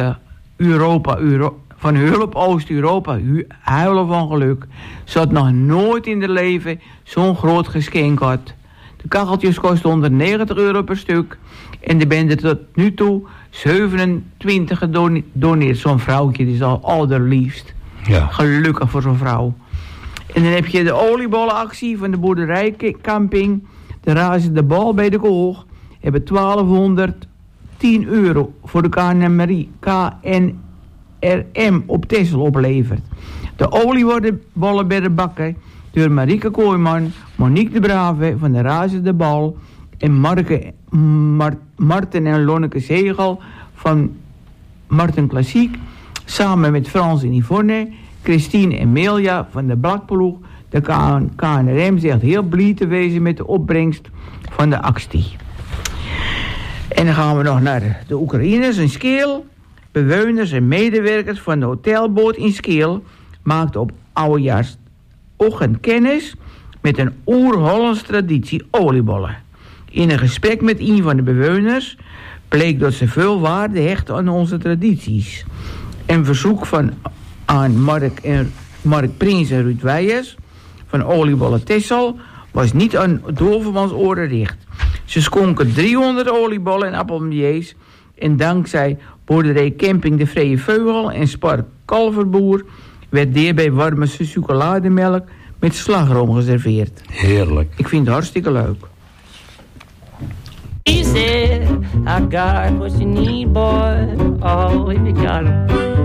Oost-Europa huilen van geluk. Ze had nog nooit in haar leven zo'n groot geschenk gehad. De kacheltjes kosten €190 per stuk. En er ben er tot nu toe 27 gedoneerd. Zo'n vrouwtje, die is al allerliefst. Ja. Gelukkig voor zo'n vrouw. En dan heb je de oliebollenactie van de boerderijcamping. De Razen de Bal bij de Koog hebben €1210 voor de KNRM op Texel opleverd. De oliebollen werden bakken door Marieke Kooijman, Monique de Brave van de Razen de Bal en Marten en Lonneke Zegel van Marten Klassiek, samen met Frans en Yvonne, Christine en Melia van de Blakploeg. De KNRM zegt heel blij te wezen met de opbrengst van de actie. En dan gaan we nog naar de Oekraïners in Skeel. Bewoners en medewerkers van de hotelboot in Skeel maakten op oudejaarsochtend kennis met een oer-Hollands traditie oliebollen. In een gesprek met een van de bewoners bleek dat ze veel waarde hechten aan onze tradities. Een verzoek aan Mark Prins en Ruud Weijers van Oliebollen Texel was niet aan Dovermans oren richt. Ze schonken 300 oliebollen en appelmeliers en dankzij boerderij Camping de Vrije Veugel en Spar Kalverboer werd daarbij warme chocolademelk met slagroom geserveerd. Heerlijk. Ik vind het hartstikke leuk. He said, I got what you need, boy. Oh, if you got it.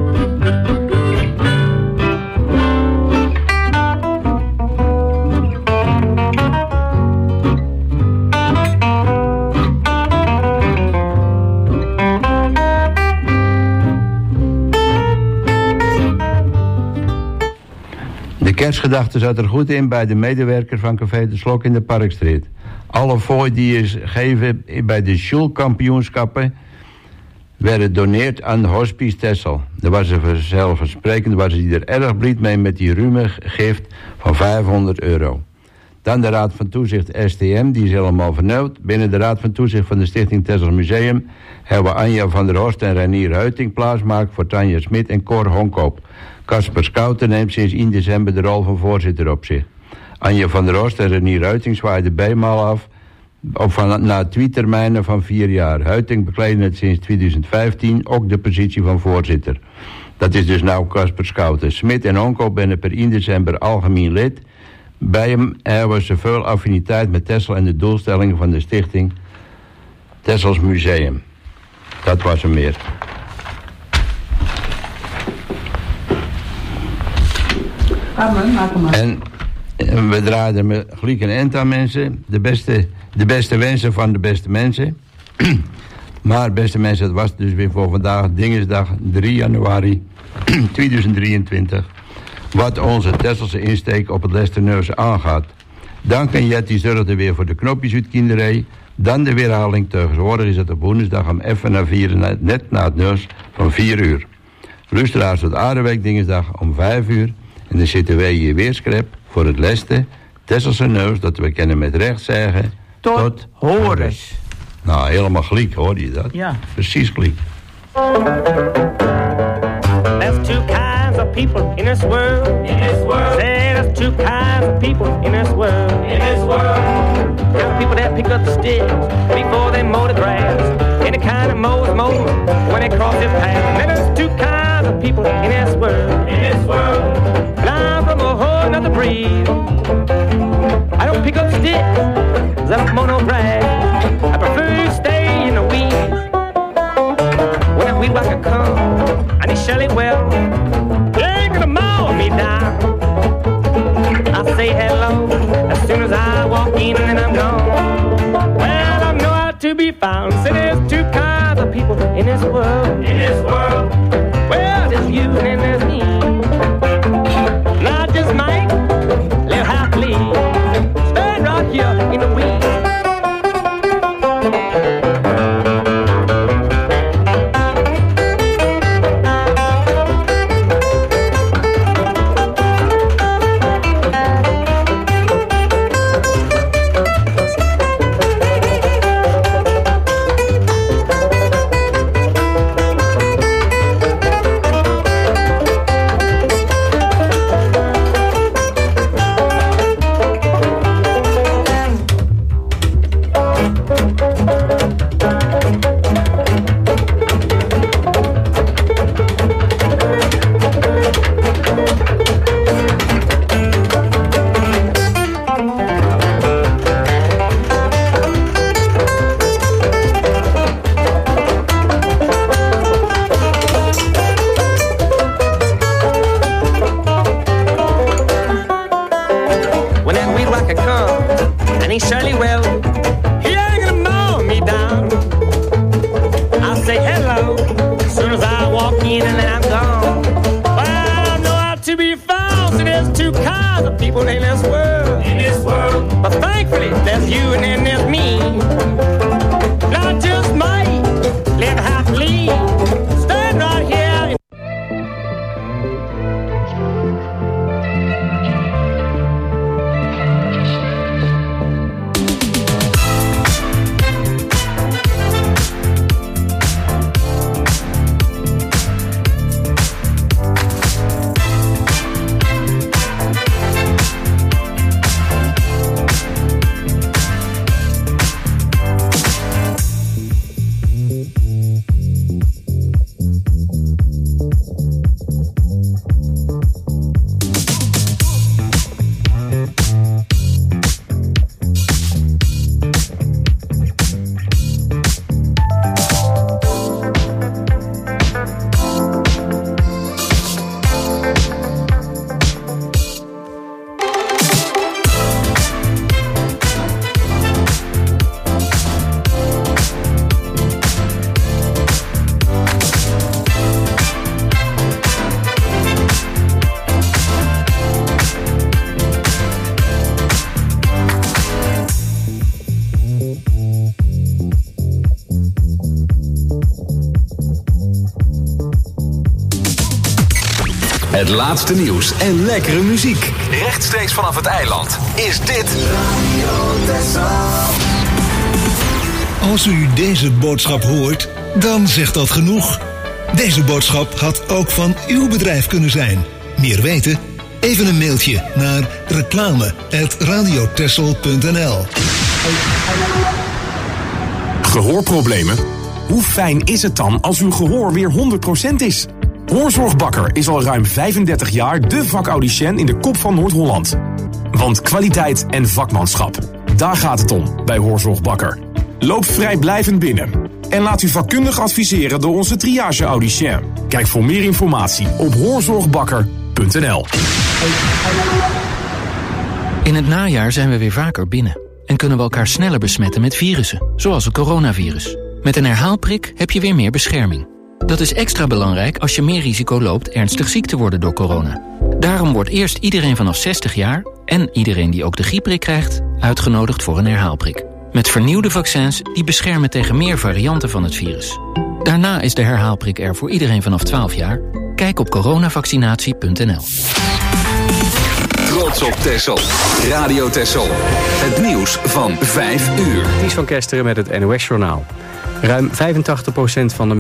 De kerstgedachte zat er goed in bij de medewerker van Café de Slok in de Parkstreet. Alle fooi die is gegeven bij de schoolkampioenschappen werden doneerd aan de Hospice Texel. Daar was ze vanzelfsprekend, was ze er erg blij mee met die ruime gift van €500. Dan de Raad van Toezicht STM, die is helemaal vernauwd. Binnen de Raad van Toezicht van de Stichting Texel Museum hebben we Anja van der Horst en Renier Huiting plaatsgemaakt voor Tanja Smit en Cor Honkoop. Kasper Schouten neemt sinds 1 december de rol van voorzitter op zich. Anja van der Horst en Renier Huiting zwaaiden bijmaal af na tweettermijnen van 4 jaar. Huiting bekleedde het sinds 2015 ook de positie van voorzitter. Dat is dus nou Kasper Schouten. Smit en Honkoop ben per 1 december algemeen lid. Bij hem hebben ze veel affiniteit met Texel en de doelstellingen van de stichting Texels Museum. Dat was hem meer. En we draaiden met gelijk en end aan mensen. De beste wensen van de beste mensen. Maar beste mensen, het was dus weer voor vandaag, Dingesdag 3 januari 2023. Wat onze Texelse insteek op het Lesterneus aangaat. Dank aan Jetty zorgde weer voor de knopjes uit kinderij. Dan de weerhaling. Tegenwoordig is het op woensdag om even na 4, net na het nieuws van 4 uur. Luisteraars tot Aardeweek Dingesdag om 5 uur. En dan zitten wij hier weer scherp voor het leste Texelse nieuws dat we kennen met recht zeggen. Tot horens. Nou, helemaal gelijk, hoorde je dat? Ja. Precies gelijk. There's two kinds of people in this world. In this world. Say there's two kinds of people in this world. In this world. There's people that pick up the sticks before they mow the grass. And the kind that mows when they cross their path. And then there's two kinds of people in this world. In this world. And I'm from a whole nother breed. I don't pick up sticks, 'cause I don't mow no grass. I prefer to stay in the weeds. When that weed whacker comes, I need Shelley well. They ain't gonna mow me down. I say hello as soon as I walk in and I'm gone. Well, I'm nowhere to be found. So there's two kinds of people in this world. In this world. Het laatste nieuws en lekkere muziek. Rechtstreeks vanaf het eiland is dit Radio Texel. Als u deze boodschap hoort, dan zegt dat genoeg. Deze boodschap had ook van uw bedrijf kunnen zijn. Meer weten? Even een mailtje naar reclame@radiotexel.nl. Gehoorproblemen? Hoe fijn is het dan als uw gehoor weer 100% is? Hoorzorg Bakker is al ruim 35 jaar de vakaudicien in de kop van Noord-Holland. Want kwaliteit en vakmanschap, daar gaat het om bij Hoorzorg Bakker. Loop vrijblijvend binnen en laat u vakkundig adviseren door onze triage-audicien. Kijk voor meer informatie op hoorzorgbakker.nl. In het najaar zijn we weer vaker binnen en kunnen we elkaar sneller besmetten met virussen, zoals het coronavirus. Met een herhaalprik heb je weer meer bescherming. Dat is extra belangrijk als je meer risico loopt ernstig ziek te worden door corona. Daarom wordt eerst iedereen vanaf 60 jaar en iedereen die ook de griepprik krijgt uitgenodigd voor een herhaalprik. Met vernieuwde vaccins die beschermen tegen meer varianten van het virus. Daarna is de herhaalprik er voor iedereen vanaf 12 jaar. Kijk op coronavaccinatie.nl. Trots op Texel. Radio Texel. Het nieuws van 5 uur. Ties van Kesteren met het NOS-journaal. Ruim 85% van de